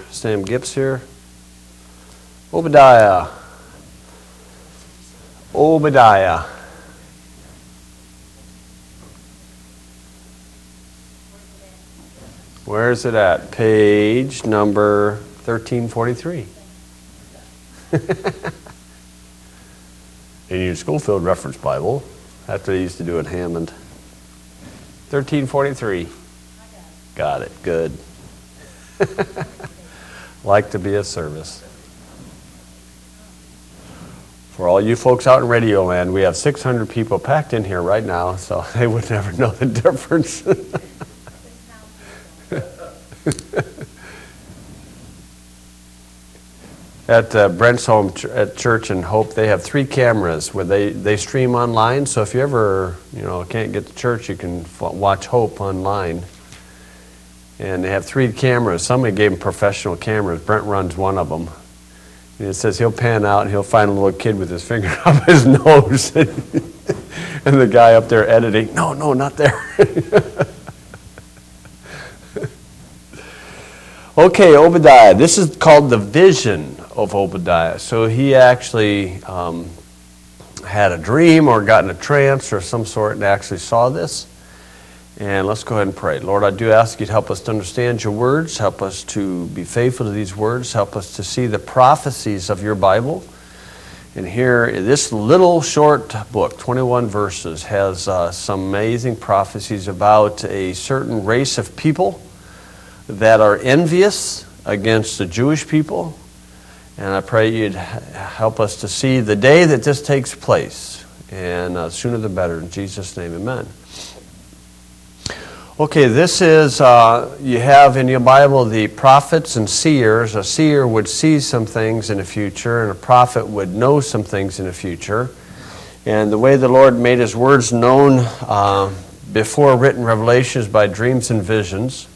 Sam Gips here. Obadiah. Where's it at? Page number 1343. In your Schofield Reference Bible. That's what they used to do at Hammond. 1343. Got it. Good. Like to be of service. For all you folks out in Radio Land, we have 600 people packed in here right now, so they would never know the difference. At Brent's home at Church and Hope, they have 3 cameras where they stream online. So if you ever can't get to church, you can watch Hope online. And they have 3 cameras. Somebody gave them professional cameras. Brent runs one of them. And it says he'll pan out and he'll find a little kid with his finger up his nose. And the guy up there editing, no, not there. Okay, Obadiah. This is called the vision of Obadiah. So he actually had a dream or got in a trance or some sort and actually saw this. And let's go ahead and pray. Lord, I do ask you to help us to understand your words. Help us to be faithful to these words. Help us to see the prophecies of your Bible. And here, this little short book, 21 verses, has some amazing prophecies about a certain race of people that are envious against the Jewish people. And I pray you'd help us to see the day that this takes place. And sooner the better. In Jesus' name, amen. Okay, this is, you have in your Bible the prophets and seers. A seer would see some things in the future, and a prophet would know some things in the future. And the way the Lord made his words known before written revelations by dreams and visions.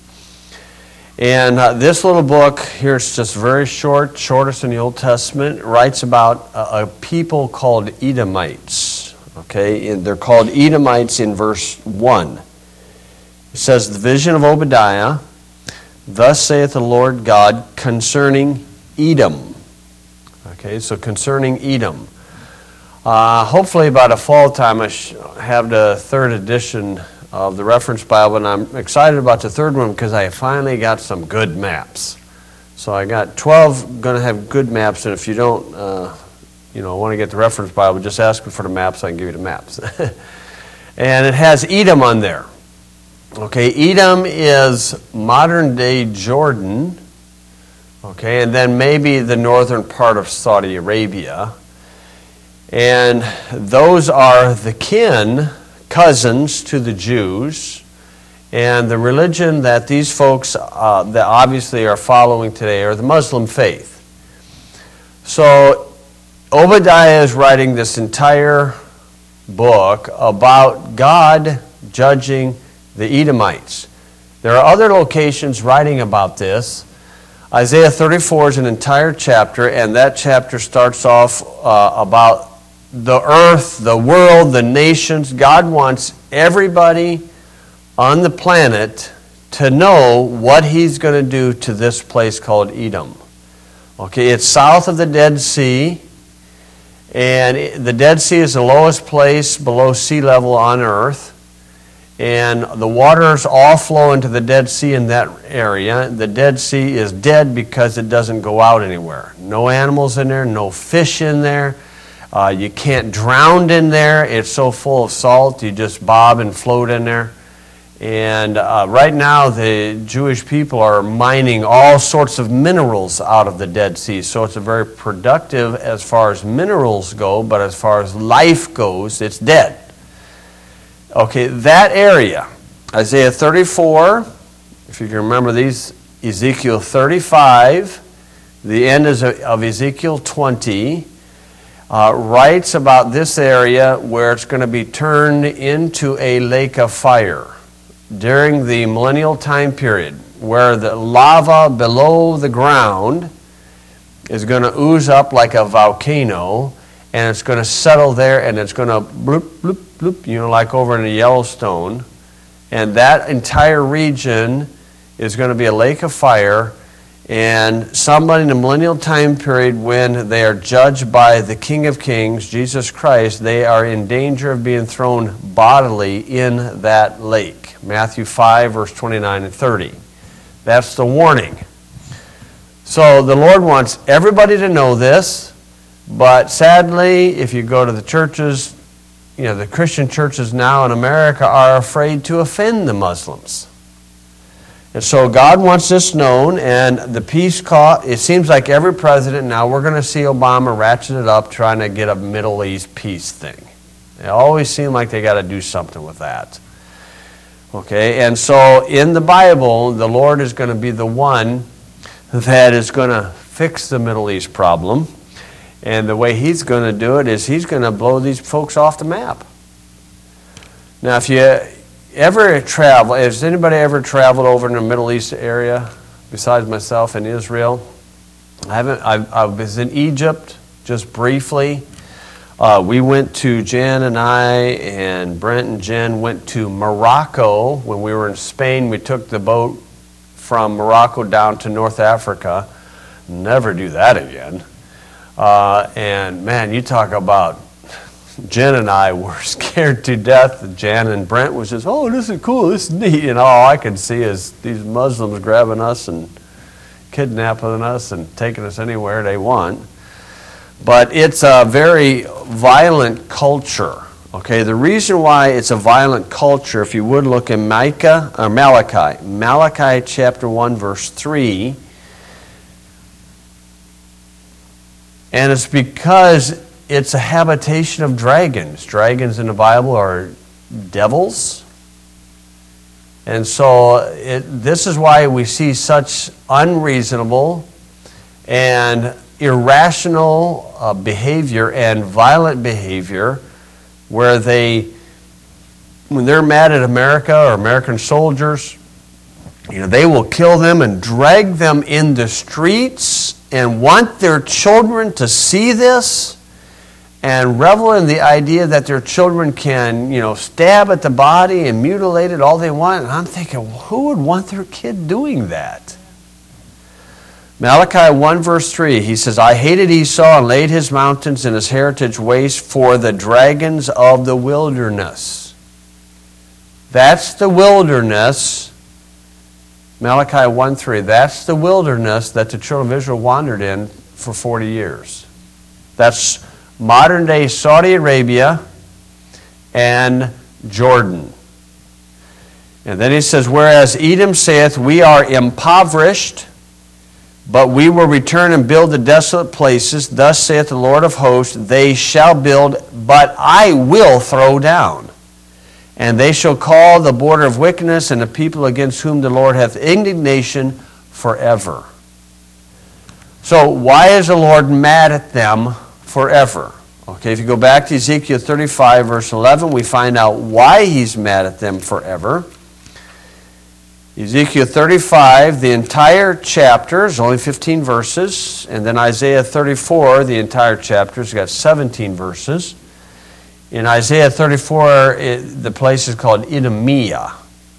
And this little book, here it's just very short, shortest in the Old Testament, writes about a people called Edomites. Okay, and they're called Edomites in verse 1. It says, the vision of Obadiah, thus saith the Lord God concerning Edom. Okay, so concerning Edom. Hopefully by the fall time I have the 3rd edition of the Reference Bible, and I'm excited about the 3rd one because I finally got some good maps. So I got 12 going to have good maps, and if you don't want to get the Reference Bible, just ask me for the maps, I can give you the maps. And it has Edom on there. Okay, Edom is modern-day Jordan, okay, and then maybe the northern part of Saudi Arabia. And those are the cousins to the Jews, and the religion that these folks that obviously are following today are the Muslim faith. So Obadiah is writing this entire book about God judging the Edomites. There are other locations writing about this. Isaiah 34 is an entire chapter, and that chapter starts off about the earth, the world, the nations. God wants everybody on the planet to know what he's going to do to this place called Edom. Okay, it's south of the Dead Sea, and the Dead Sea is the lowest place below sea level on earth. And the waters all flow into the Dead Sea in that area. The Dead Sea is dead because it doesn't go out anywhere. No animals in there, no fish in there. You can't drown in there. It's so full of salt, you just bob and float in there. And right now the Jewish people are mining all sorts of minerals out of the Dead Sea. So it's a very productive as far as minerals go, but as far as life goes, it's dead. Okay, that area, Isaiah 34, if you can remember these, Ezekiel 35, the end of Ezekiel 20, writes about this area where it's going to be turned into a lake of fire during the millennial time period, where the lava below the ground is going to ooze up like a volcano, and it's going to settle there, and it's going to bloop, bloop, bloop, like over in the Yellowstone. And that entire region is going to be a lake of fire, And somebody in the millennial time period, when they are judged by the King of Kings, Jesus Christ, they are in danger of being thrown bodily in that lake. Matthew 5, verse 29 and 30. That's the warning. So the Lord wants everybody to know this, but sadly, if you go to the churches, the Christian churches now in America are afraid to offend the Muslims. And so God wants this known, and the peace cause, it seems like every president now, we're going to see Obama ratchet it up trying to get a Middle East peace thing. They always seem like they got to do something with that. Okay, and so in the Bible, the Lord is going to be the one that is going to fix the Middle East problem. And the way he's going to do it is he's going to blow these folks off the map. Now, if you ever travel, has anybody ever traveled over in the Middle East area besides myself in Israel? I was in Egypt just briefly. We went to, Jen and I and Brent and Jen went to Morocco. When we were in Spain, we took the boat from Morocco down to North Africa. Never do that again. And man, you talk about, Jen and I were scared to death. Jen and Brent was just, oh, this is cool, this is neat. And all I could see is these Muslims grabbing us and kidnapping us and taking us anywhere they want. But it's a very violent culture. Okay, the reason why it's a violent culture, if you would look in Malachi chapter 1, verse 3, and it's because it's a habitation of dragons. Dragons in the Bible are devils. And so this is why we see such unreasonable and irrational behavior and violent behavior where when they're mad at America or American soldiers, they will kill them and drag them in the streets and want their children to see this and revel in the idea that their children can, stab at the body and mutilate it all they want. And I'm thinking, who would want their kid doing that? Malachi 1 verse 3, he says, I hated Esau and laid his mountains and his heritage waste for the dragons of the wilderness. That's the wilderness. Malachi 1:3, that's the wilderness that the children of Israel wandered in for 40 years. That's modern day Saudi Arabia and Jordan. And then he says, whereas Edom saith, we are impoverished, but we will return and build the desolate places. Thus saith the Lord of hosts, they shall build, but I will throw down. And they shall call the border of wickedness and the people against whom the Lord hath indignation forever. So why is the Lord mad at them forever? Okay, if you go back to Ezekiel 35, verse 11, we find out why he's mad at them forever. Ezekiel 35, the entire chapter is only 15 verses, and then Isaiah 34, the entire chapter has got 17 verses. In Isaiah 34, the place is called Idumea.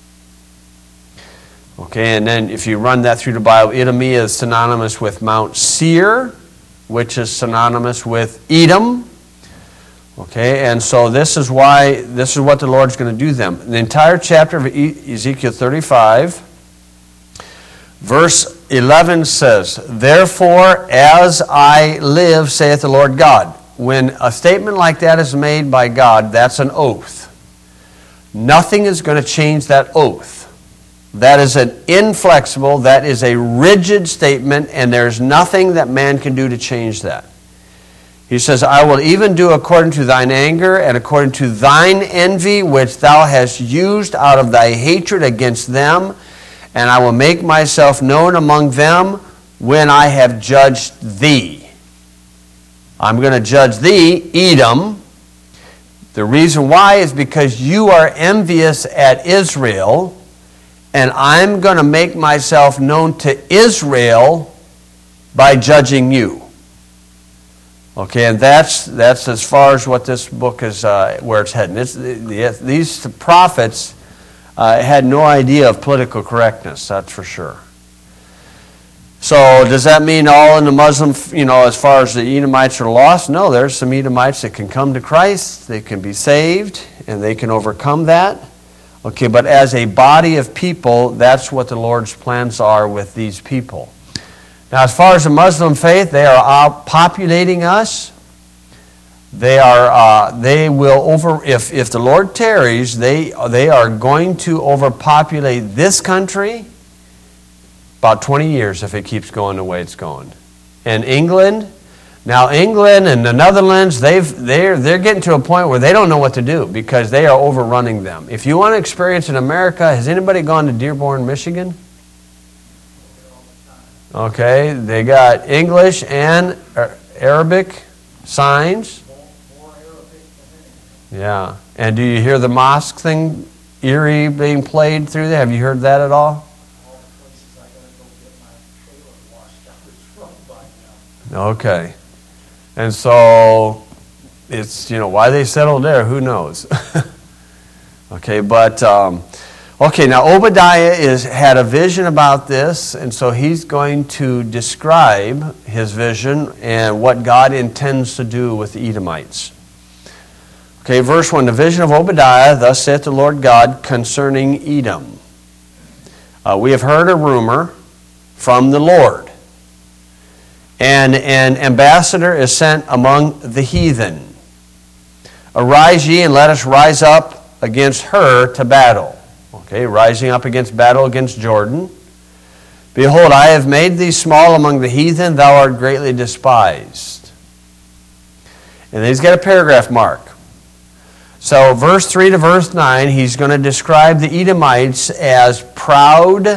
Okay, and then if you run that through the Bible, Idumea is synonymous with Mount Seir, which is synonymous with Edom. Okay, and so this is what the Lord's going to do them. The entire chapter of Ezekiel 35, verse 11 says, therefore, as I live, saith the Lord God. When a statement like that is made by God, that's an oath. Nothing is going to change that oath. That is an inflexible, that is a rigid statement, and there's nothing that man can do to change that. He says, I will even do according to thine anger and according to thine envy, which thou hast used out of thy hatred against them, and I will make myself known among them when I have judged thee. I'm going to judge thee, Edom. The reason why is because you are envious at Israel, and I'm going to make myself known to Israel by judging you. Okay, and that's as far as what this book is, where it's heading. These prophets had no idea of political correctness, that's for sure. So does that mean all in the Muslim, as far as the Edomites are lost? No, there's some Edomites that can come to Christ, they can be saved, and they can overcome that. Okay, but as a body of people, that's what the Lord's plans are with these people. Now, as far as the Muslim faith, they are populating us. They will if the Lord tarries, they are going to overpopulate this country about 20 years if it keeps going the way it's going. And England and the Netherlands, they're getting to a point where they don't know what to do because they are overrunning them. If you want to experience in America, has anybody gone to Dearborn, Michigan? Okay, they got English and Arabic signs. Yeah, and do you hear the mosque thing, Erie, being played through there? Have you heard that at all? Okay. And so it's, why they settled there, who knows? Okay, but, now Obadiah had a vision about this, and so he's going to describe his vision and what God intends to do with the Edomites. Okay, verse 1, the vision of Obadiah, thus saith the Lord God concerning Edom. We have heard a rumor from the Lord. And an ambassador is sent among the heathen. Arise ye and let us rise up against her to battle. Okay, rising up against battle against Jordan. Behold, I have made thee small among the heathen, thou art greatly despised. And then he's got a paragraph mark. So verse 3 to verse 9, he's going to describe the Edomites as proud,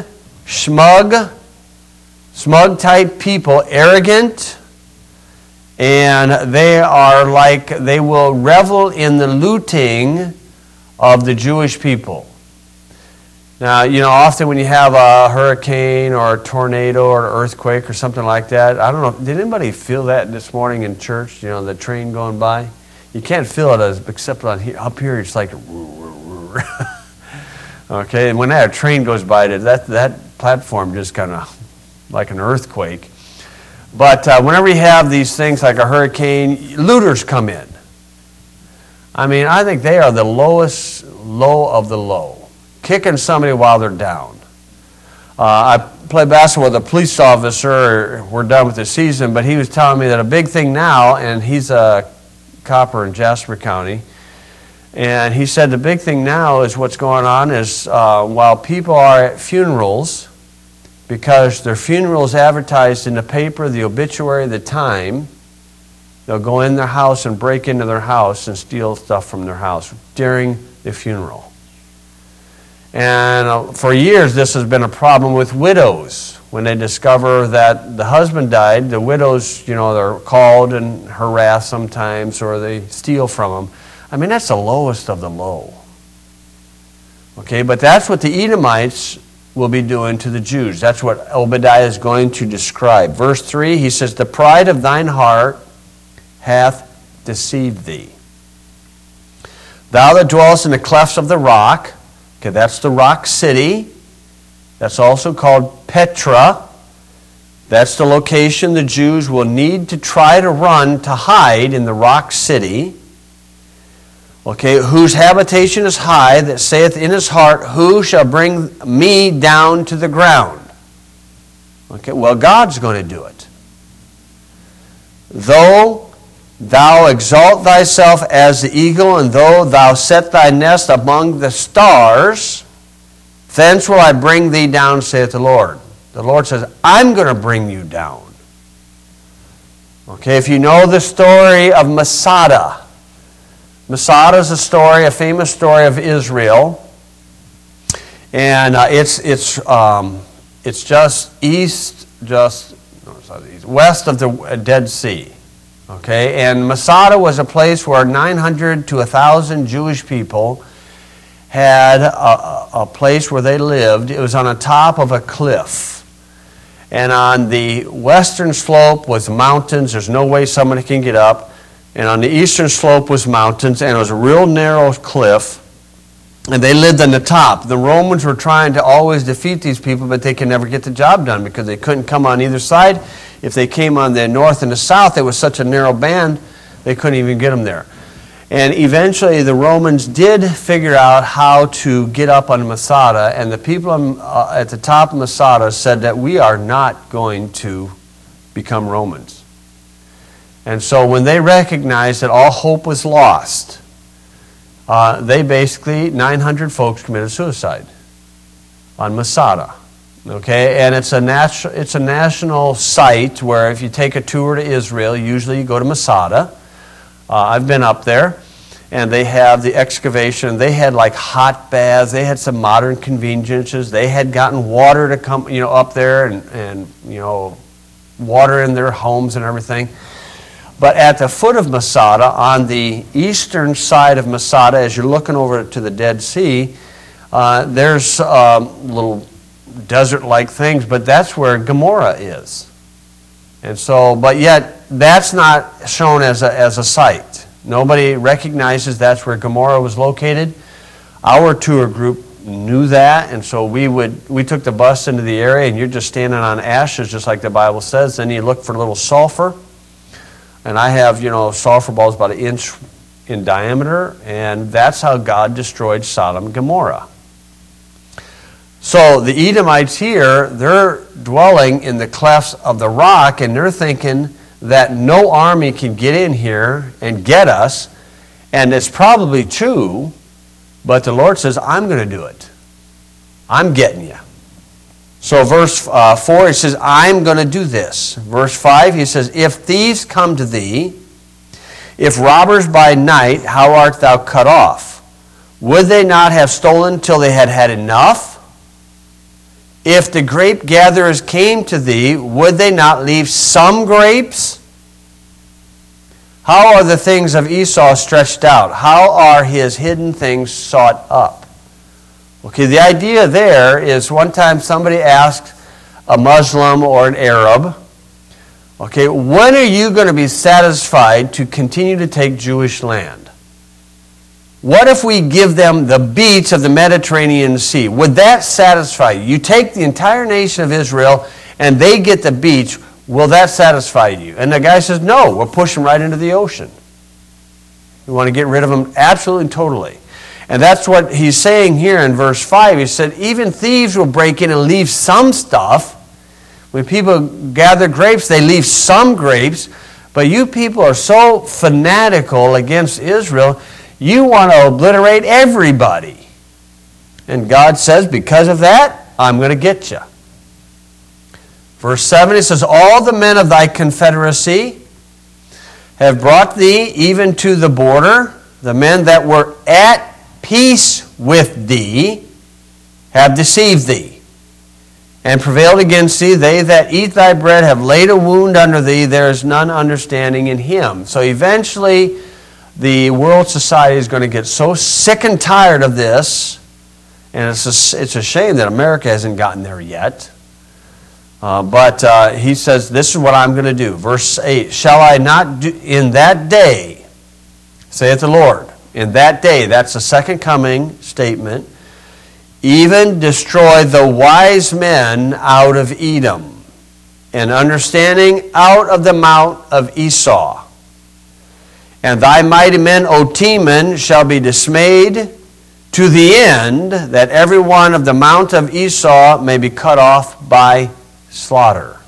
smug type people, arrogant, and they will revel in the looting of the Jewish people. Now, often when you have a hurricane or a tornado or an earthquake or something like that, I don't know, did anybody feel that this morning in church, the train going by? You can't feel it except up here, it's like, okay, and when that train goes by, that platform just kind of like an earthquake. But whenever you have these things like a hurricane, looters come in. I think they are the lowest low of the low, kicking somebody while they're down. I played basketball with a police officer. We're done with the season, but he was telling me that a big thing now, and he's a copper in Jasper County, and he said the big thing now is what's going on is while people are at funerals, because their funeral is advertised in the paper, the obituary, the time, they'll go in their house and break into their house and steal stuff from their house during the funeral. And for years this has been a problem with widows. When they discover that the husband died, the widows, they're called and harassed sometimes, or they steal from them. That's the lowest of the low. Okay, but that's what the Edomites will be doing to the Jews. That's what Obadiah is going to describe. Verse 3, he says, the pride of thine heart hath deceived thee. Thou that dwellest in the clefts of the rock, okay, that's the rock city. That's also called Petra. That's the location the Jews will need to try to run to hide in the rock city. Okay, whose habitation is high, that saith in his heart, who shall bring me down to the ground? Okay, well, God's going to do it. Though thou exalt thyself as the eagle, and though thou set thy nest among the stars, thence will I bring thee down, saith the Lord. The Lord says, I'm going to bring you down. Okay, if you know the story of Masada, Masada is a famous story of Israel, and it's just west of the Dead Sea. Okay, and Masada was a place where 900 to 1,000 Jewish people had a place where they lived. It was on the top of a cliff. And on the western slope was mountains. There's no way somebody can get up. And on the eastern slope was mountains, and it was a real narrow cliff. And they lived on the top. The Romans were trying to always defeat these people, but they could never get the job done because they couldn't come on either side. If they came on the north and the south, it was such a narrow band, they couldn't even get them there. And eventually the Romans did figure out how to get up on Masada, and the people at the top of Masada said that we are not going to become Romans. And so when they recognized that all hope was lost, they basically, 900 folks committed suicide on Masada. Okay, and it's a national site where if you take a tour to Israel, usually you go to Masada. I've been up there, and they have the excavation. They had like hot baths. They had some modern conveniences. They had gotten water to come, up there and water in their homes and everything. But at the foot of Masada, on the eastern side of Masada, as you're looking over to the Dead Sea, there's little desert-like things, but that's where Gomorrah is. And so, but yet, that's not shown as a site. Nobody recognizes that's where Gomorrah was located. Our tour group knew that, and so we took the bus into the area, and you're just standing on ashes, just like the Bible says. Then you look for a little sulfur. And I have, sulfur balls about 1 inch in diameter, and that's how God destroyed Sodom and Gomorrah. So the Edomites here, they're dwelling in the clefts of the rock, and they're thinking that no army can get in here and get us, and it's probably true, but the Lord says, I'm going to do it. I'm getting you. So verse 4, he says, I'm going to do this. Verse 5, he says, if thieves come to thee, if robbers by night, how art thou cut off? Would they not have stolen till they had had enough? If the grape gatherers came to thee, would they not leave some grapes? How are the things of Esau stretched out? How are his hidden things sought up? Okay, the idea there is one time somebody asked a Muslim or an Arab, okay, when are you going to be satisfied to continue to take Jewish land? What if we give them the beach of the Mediterranean Sea? Would that satisfy you? You take the entire nation of Israel and they get the beach, will that satisfy you? And the guy says, no, we're pushing right into the ocean. We want to get rid of them absolutely and totally. And that's what he's saying here in verse 5. He said, even thieves will break in and leave some stuff. When people gather grapes, they leave some grapes. But you people are so fanatical against Israel, you want to obliterate everybody. And God says, because of that, I'm going to get you. Verse 7, it says, all the men of thy confederacy have brought thee even to the border. The men that were at peace with thee have deceived thee, and prevailed against thee. They that eat thy bread have laid a wound under thee. There is none understanding in him. So eventually, the world society is going to get so sick and tired of this, and it's a shame that America hasn't gotten there yet. But he says, this is what I'm going to do. Verse 8, shall I not do in that day, saith the Lord, in that day, that's the second coming statement, even destroy the wise men out of Edom, and understanding out of the mount of Esau. And thy mighty men, O Teman, shall be dismayed to the end that every one of the mount of Esau may be cut off by slaughter.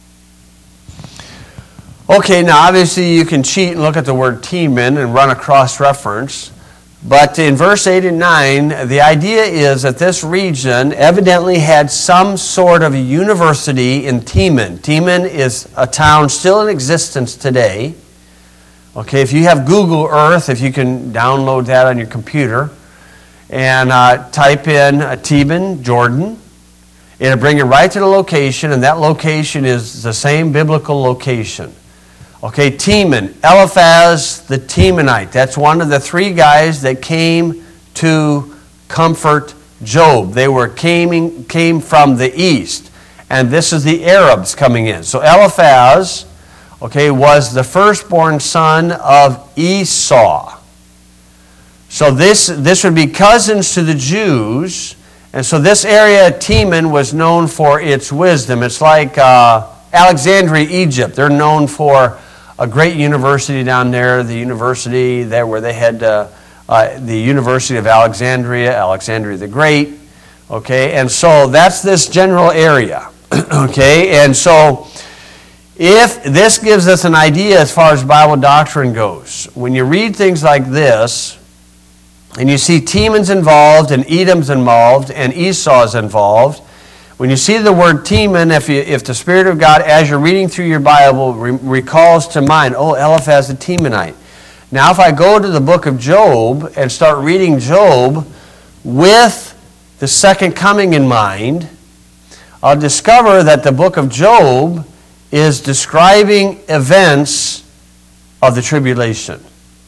Okay, now obviously you can cheat and look at the word Teman and run a cross-reference. But in verse 8 and 9, the idea is that this region evidently had some sort of a university in Teman. Teman is a town still in existence today. Okay, if you have Google Earth, if you can download that on your computer, and type in Teman, Jordan, it'll bring you right to the location, and that location is the same biblical location. Okay, Teman, Eliphaz the Temanite. That's one of the three guys that came to comfort Job. They came from the east. And this is the Arabs coming in. So Eliphaz, okay, was the firstborn son of Esau. So this would be cousins to the Jews. And so this area, Teman, was known for its wisdom. It's like Alexandria, Egypt. They're known for a great university down there, the university there where they had the University of Alexandria, Alexandria the Great. Okay, and so that's this general area. Okay, and so if this gives us an idea as far as Bible doctrine goes, when you read things like this, and you see Teman's involved, and Edom's involved, and Esau's involved, when you see the word Teman, if the Spirit of God, as you're reading through your Bible, recalls to mind, oh, Eliphaz the Temanite. Now, if I go to the book of Job and start reading Job with the second coming in mind, I'll discover that the book of Job is describing events of the tribulation.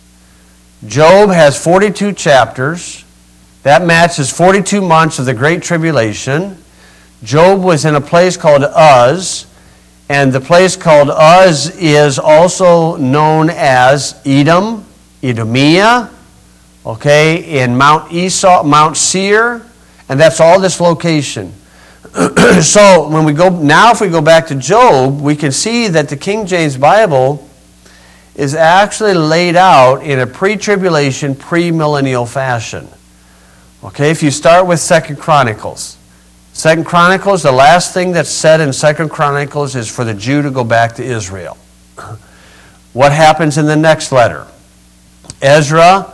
Job has 42 chapters. That matches 42 months of the Great Tribulation. Job was in a place called Uz, and the place called Uz is also known as Edom, Edomia, okay, in Mount Seir, and that's all this location. So if we go back to Job, we can see that the King James Bible is actually laid out in a pre-tribulation, pre-millennial fashion. Okay, if you start with 2 Chronicles. 2 Chronicles, the last thing that's said in 2 Chronicles is for the Jew to go back to Israel. What happens in the next letter? Ezra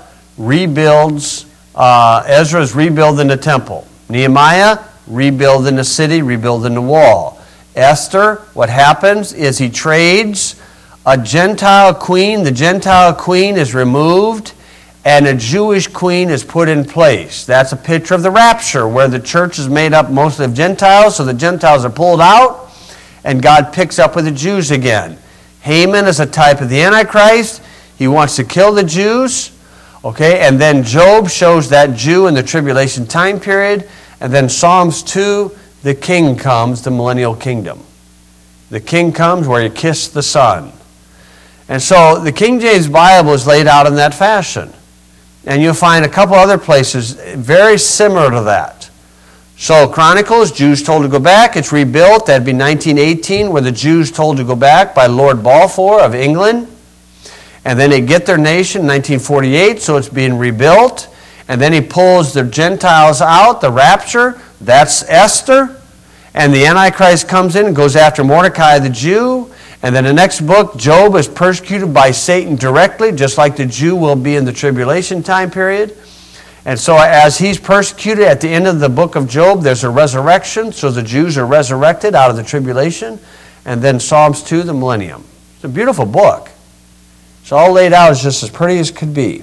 is rebuilding the temple. Nehemiah, rebuilding the city, rebuilding the wall. Esther, what happens is he trades a Gentile queen. The Gentile queen is removed, and a Jewish queen is put in place. That's a picture of the rapture, where the church is made up mostly of Gentiles, so the Gentiles are pulled out, and God picks up with the Jews again. Haman is a type of the Antichrist. He wants to kill the Jews. Okay, and then Job shows that Jew in the tribulation time period, and then Psalms 2, the king comes, the millennial kingdom. The king comes where you kiss the son. And so the King James Bible is laid out in that fashion. And you'll find a couple other places very similar to that. So Chronicles, Jews told to go back. It's rebuilt. That'd be 1918, where the Jews told to go back by Lord Balfour of England. And then they get their nation in 1948, so it's being rebuilt. And then he pulls the Gentiles out, the rapture. That's Esther. And the Antichrist comes in and goes after Mordecai the Jew. And then the next book, Job is persecuted by Satan directly, just like the Jew will be in the tribulation time period. And so as he's persecuted at the end of the book of Job, there's a resurrection. So the Jews are resurrected out of the tribulation. And then Psalms 2, the millennium. It's a beautiful book. It's all laid out as just as pretty as could be.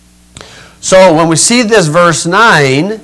So when we see this verse 9,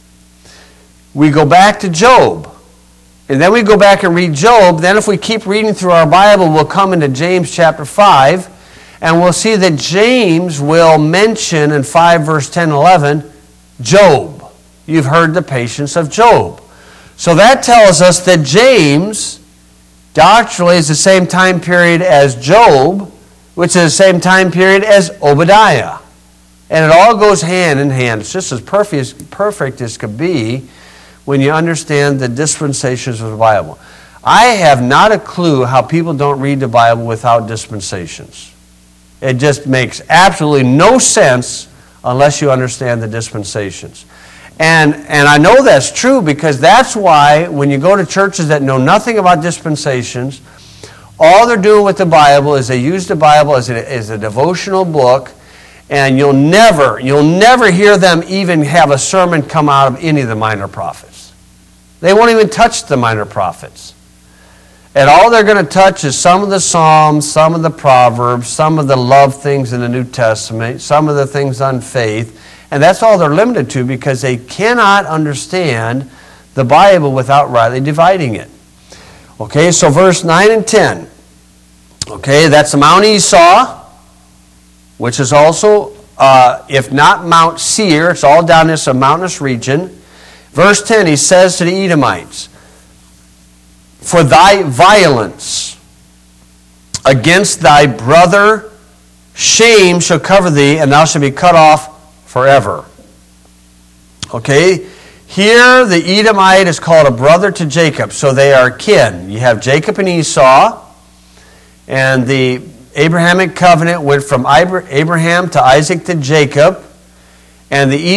we go back to Job. And then we go back and read Job. Then if we keep reading through our Bible, we'll come into James chapter 5. And we'll see that James will mention in 5 verse 10 and 11, Job. You've heard the patience of Job. So that tells us that James doctrinally is the same time period as Job, which is the same time period as Obadiah. And it all goes hand in hand. It's just as perfect as could be when you understand the dispensations of the Bible. I have not a clue how people don't read the Bible without dispensations. It just makes absolutely no sense unless you understand the dispensations. And I know that's true because that's why when you go to churches that know nothing about dispensations, all they're doing with the Bible is they use the Bible as a devotional book, and you'll never hear them even have a sermon come out of any of the minor prophets. They won't even touch the minor prophets. And all they're going to touch is some of the Psalms, some of the Proverbs, some of the love things in the New Testament, some of the things on faith. And that's all they're limited to because they cannot understand the Bible without rightly dividing it. Okay, so verse 9 and 10. Okay, that's Mount Esau, which is also, if not Mount Seir, it's all down this mountainous region. Verse 10, he says to the Edomites, for thy violence against thy brother, shame shall cover thee, and thou shalt be cut off forever. Okay, here the Edomite is called a brother to Jacob, so they are kin. You have Jacob and Esau, and the Abrahamic covenant went from Abraham to Isaac to Jacob, and the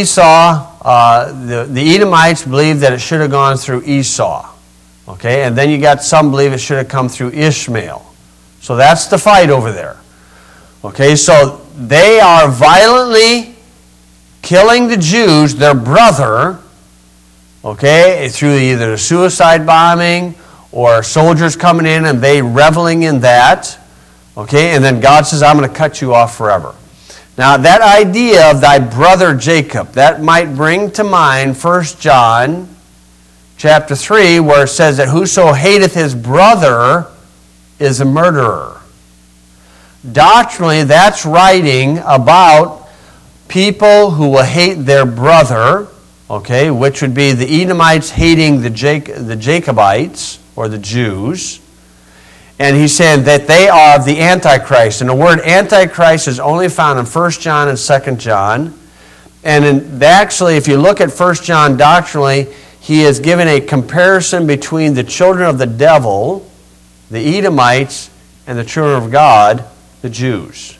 Edomites believe that it should have gone through Esau. Okay, and then you got some believe it should have come through Ishmael. So that's the fight over there. Okay, so they are violently killing the Jews, their brother, okay, through either suicide bombing or soldiers coming in and they reveling in that. Okay, and then God says, I'm going to cut you off forever. Now, that idea of thy brother Jacob, that might bring to mind 1 John chapter 3, where it says that whoso hateth his brother is a murderer. Doctrinally, that's writing about people who will hate their brother, okay, which would be the Edomites hating the Jacobites, or the Jews. And he's saying that they are the Antichrist. And the word Antichrist is only found in 1 John and 2 John. And actually, if you look at 1 John doctrinally, he is given a comparison between the children of the devil, the Edomites, and the children of God, the Jews.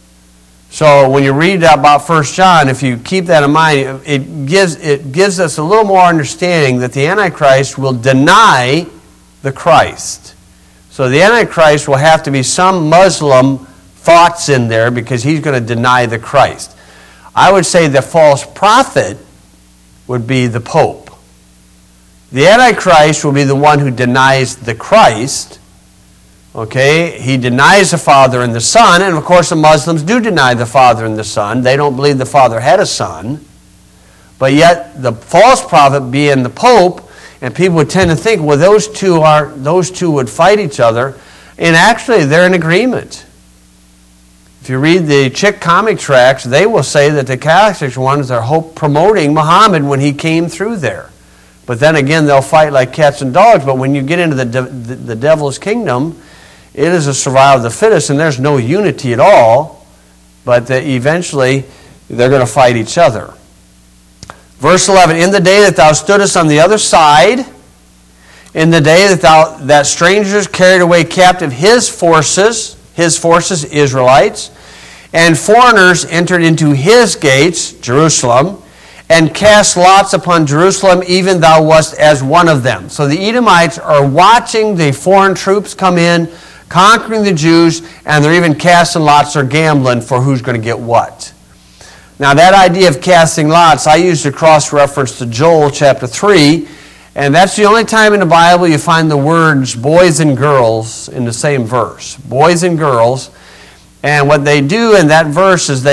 So when you read about 1 John, if you keep that in mind, it gives us a little more understanding that the Antichrist will deny the Christ. So the Antichrist will have to be some Muslim thoughts in there because he's going to deny the Christ. I would say the false prophet would be the Pope. The Antichrist will be the one who denies the Christ. Okay, he denies the Father and the Son, and of course the Muslims do deny the Father and the Son. They don't believe the Father had a son. But yet the false prophet being the Pope, and people would tend to think, well, those two would fight each other, and actually they're in agreement. If you read the Chick comic tracts, they will say that the Catholic ones are promoting Muhammad when he came through there. But then again, they'll fight like cats and dogs. But when you get into the devil's kingdom, it is a survival of the fittest, and there's no unity at all. But eventually, they're going to fight each other. Verse 11, in the day that thou stoodest on the other side, in the day that strangers carried away captive his forces, Israelites, and foreigners entered into his gates, Jerusalem, and cast lots upon Jerusalem, even thou wast as one of them. So the Edomites are watching the foreign troops come in, conquering the Jews, and they're even casting lots or gambling for who's going to get what. Now that idea of casting lots, I used a cross-reference to Joel chapter 3, and that's the only time in the Bible you find the words boys and girls in the same verse. Boys and girls. And what they do in that verse is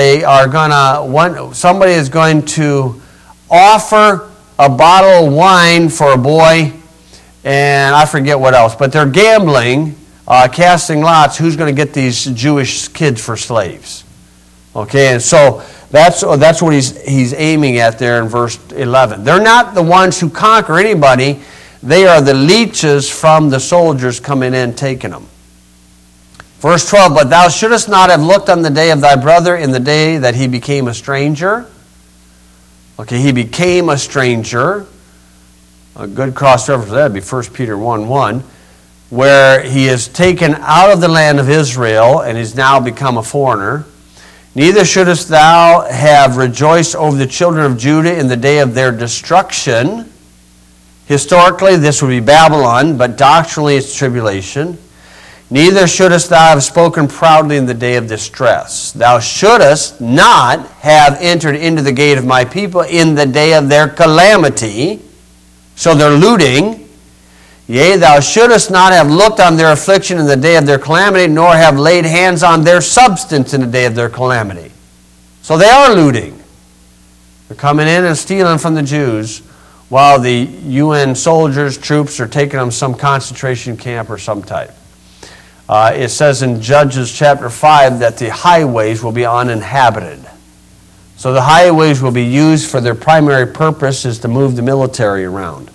somebody is going to offer a bottle of wine for a boy, and I forget what else, but they're gambling, casting lots, who's going to get these Jewish kids for slaves. Okay, and so that's what he's aiming at there in verse 11. They're not the ones who conquer anybody. They are the leeches from the soldiers coming in, taking them. Verse 12, but thou shouldest not have looked on the day of thy brother in the day that he became a stranger. Okay, he became a stranger. A good cross-reference to that would be 1 Peter 1:1, where he is taken out of the land of Israel and he's now become a foreigner. Neither shouldest thou have rejoiced over the children of Judah in the day of their destruction. Historically, this would be Babylon, but doctrinally it's tribulation. Neither shouldest thou have spoken proudly in the day of distress. Thou shouldest not have entered into the gate of my people in the day of their calamity. So they're looting. Yea, thou shouldest not have looked on their affliction in the day of their calamity, nor have laid hands on their substance in the day of their calamity. So they are looting. They're coming in and stealing from the Jews, while the UN soldiers, troops, are taking them to some concentration camp or some type. It says in Judges chapter 5 that the highways will be uninhabited. So the highways will be used for their primary purpose is to move the military around.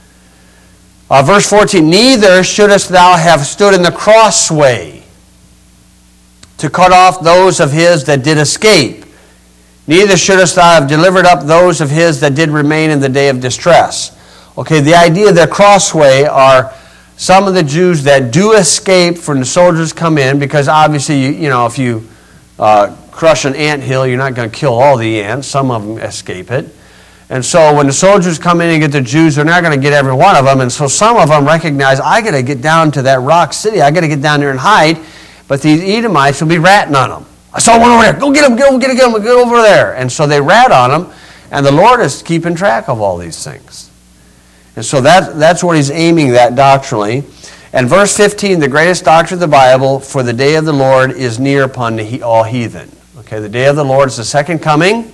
Verse 14, neither shouldest thou have stood in the crossway to cut off those of his that did escape. Neither shouldest thou have delivered up those of his that did remain in the day of distress. Okay, the idea of the crossway are some of the Jews that do escape when the soldiers come in, because obviously, if you crush an anthill, you're not going to kill all the ants. Some of them escape it. And so when the soldiers come in and get the Jews, they're not going to get every one of them. And so some of them recognize, I got to get down to that rock city. I got to get down there and hide. But these Edomites will be ratting on them. I saw one over there. Go get him, get over there. And so they rat on them. And the Lord is keeping track of all these things. And so that's what he's aiming at doctrinally. And verse 15, the greatest doctrine of the Bible, for the day of the Lord is near upon all heathen. Okay, the day of the Lord is the second coming.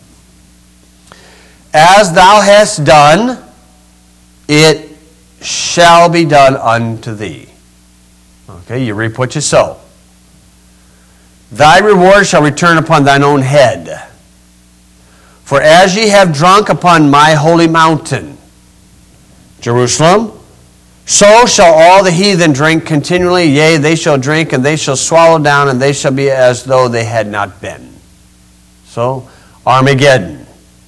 As thou hast done, it shall be done unto thee. Okay, you reap what you sow. Thy reward shall return upon thine own head. For as ye have drunk upon my holy mountain, Jerusalem, so shall all the heathen drink continually. Yea, they shall drink, and they shall swallow down, and they shall be as though they had not been. So, Armageddon.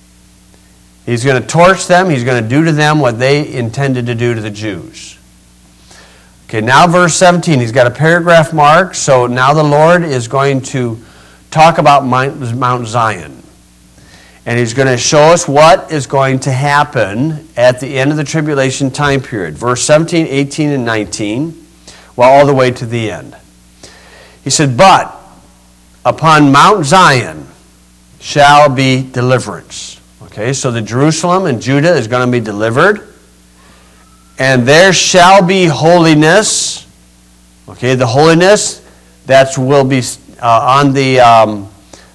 He's going to torch them. He's going to do to them what they intended to do to the Jews. Okay, now verse 17. He's got a paragraph mark. So now the Lord is going to talk about Mount Zion. And he's going to show us what is going to happen at the end of the tribulation time period. Verse 17, 18, and 19, well, all the way to the end. He said, but upon Mount Zion shall be deliverance. Okay, so the Jerusalem and Judah is going to be delivered. And there shall be holiness. Okay, the holiness that will be on the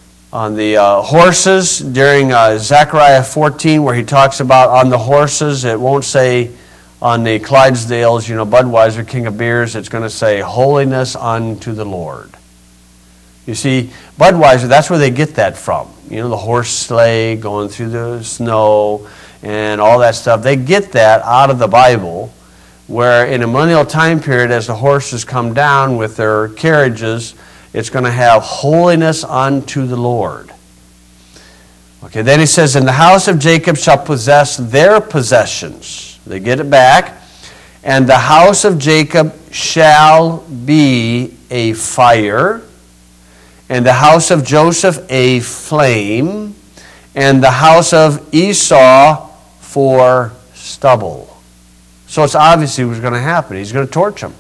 horses during Zechariah 14, where he talks about on the horses. It won't say on the Clydesdales, Budweiser, King of Beers. It's going to say holiness unto the Lord. You see, Budweiser, that's where they get that from. The horse sleigh going through the snow and all that stuff. They get that out of the Bible, where in a millennial time period, as the horses come down with their carriages, it's going to have holiness unto the Lord. Okay, then he says, and the house of Jacob shall possess their possessions. They get it back. And the house of Jacob shall be a fire, and the house of Joseph a flame, and the house of Esau for stubble. So it's obviously what's going to happen. He's going to torch them.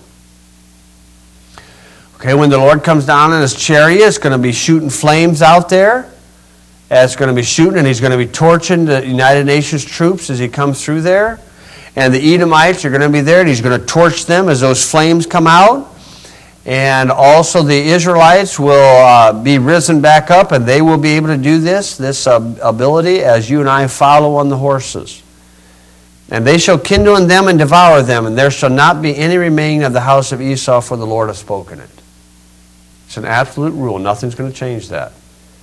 Okay, when the Lord comes down in his chariot, it's going to be shooting flames out there. It's going to be shooting, and he's going to be torching the United Nations troops as he comes through there. And the Edomites are going to be there, and he's going to torch them as those flames come out. And also the Israelites will be risen back up, and they will be able to do this ability as you and I follow on the horses. And they shall kindle in them and devour them, and there shall not be any remaining of the house of Esau, for the Lord hath spoken it. It's an absolute rule. Nothing's going to change that.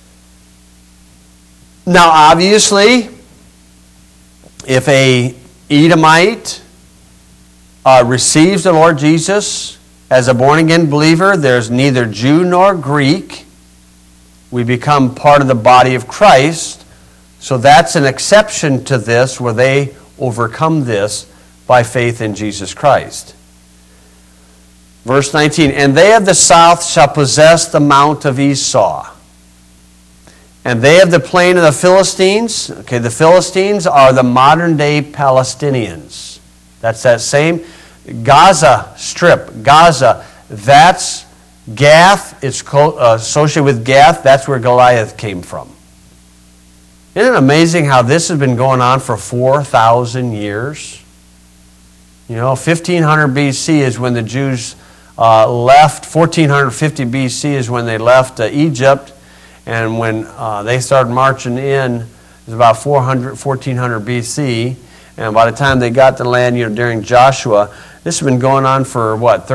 Now, obviously, if a Edomite receives the Lord Jesus as a born-again believer, there's neither Jew nor Greek. We become part of the body of Christ. So that's an exception to this, where they overcome this by faith in Jesus Christ. Verse 19, and they of the south shall possess the mount of Esau. And they of the plain of the Philistines. Okay, the Philistines are the modern-day Palestinians. That's that same Gaza Strip, Gaza, that's Gath. It's associated with Gath. That's where Goliath came from. Isn't it amazing how this has been going on for 4,000 years? 1500 BC is when the Jews left. 1450 BC is when they left Egypt. And when they started marching in, it was about 1400 BC. And by the time they got to the land, during Joshua, this has been going on for,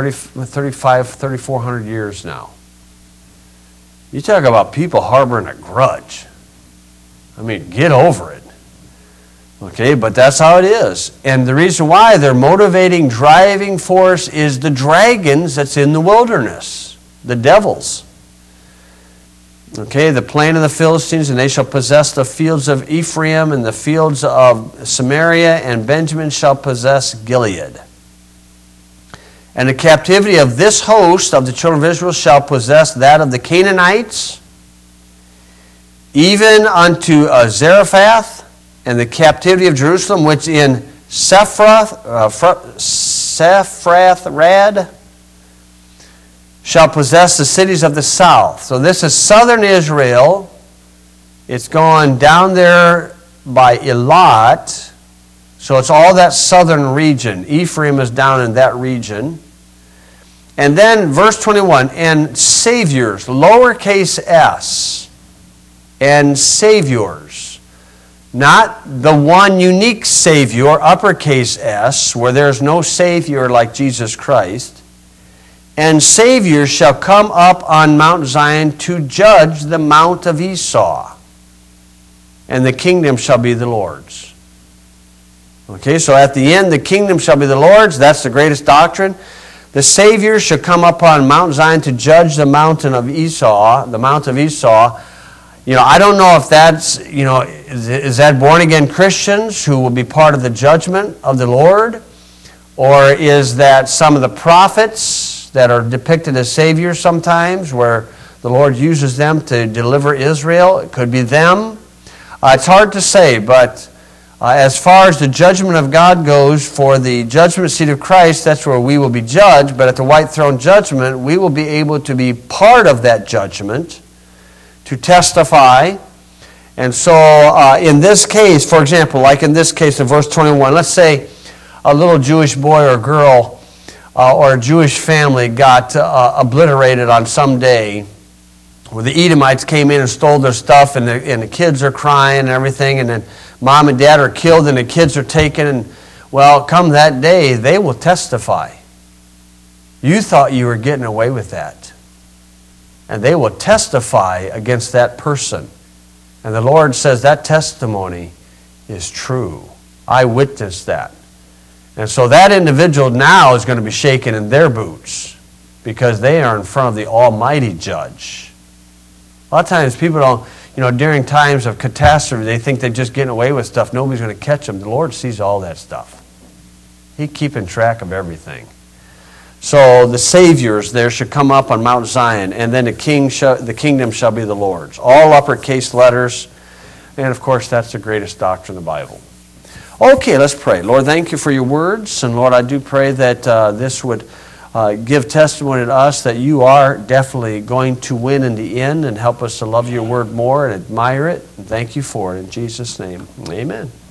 3,400 years now. You talk about people harboring a grudge. I mean, get over it. Okay, but that's how it is. And the reason why, their motivating, driving force is the dragons that's in the wilderness, the devils. Okay, the plain of the Philistines, and they shall possess the fields of Ephraim and the fields of Samaria, and Benjamin shall possess Gilead. And the captivity of this host of the children of Israel shall possess that of the Canaanites, even unto Zarephath, and the captivity of Jerusalem, which in Sepharad shall possess the cities of the south. So this is southern Israel. It's gone down there by Elat. So it's all that southern region. Ephraim is down in that region. And then verse 21, and saviors, lowercase s, and saviors. Not the one unique Savior, uppercase S, where there's no Savior like Jesus Christ. And saviors shall come up on Mount Zion to judge the mount of Esau. And the kingdom shall be the Lord's. Okay, so at the end, the kingdom shall be the Lord's. That's the greatest doctrine. The saviors shall come up on Mount Zion to judge the mountain of Esau, the mount of Esau. I don't know if that's, is that born-again Christians who will be part of the judgment of the Lord? Or is that some of the prophets that are depicted as saviors sometimes, where the Lord uses them to deliver Israel? It could be them. It's hard to say, but as far as the judgment of God goes, for the judgment seat of Christ, that's where we will be judged. But at the white throne judgment, we will be able to be part of that judgment, to testify. And so in this case, for example, like in this case of verse 21, let's say a little Jewish boy or girl or a Jewish family got obliterated on some day where the Edomites came in and stole their stuff, and the kids are crying and everything, and then mom and dad are killed and the kids are taken. And well, come that day, they will testify. You thought you were getting away with that. And they will testify against that person. And the Lord says that testimony is true. I witnessed that. And so that individual now is going to be shaken in their boots because they are in front of the Almighty Judge. A lot of times people don't, during times of catastrophe, they think they're just getting away with stuff. Nobody's going to catch them. The Lord sees all that stuff. He's keeping track of everything. So the saviors there should come up on Mount Zion, and then the kingdom shall be the Lord's. All uppercase letters. And of course, that's the greatest doctrine in the Bible. Okay, let's pray. Lord, thank you for your words. And Lord, I do pray that this would give testimony to us that you are definitely going to win in the end, and help us to love your word more and admire it. And thank you for it. In Jesus' name, amen.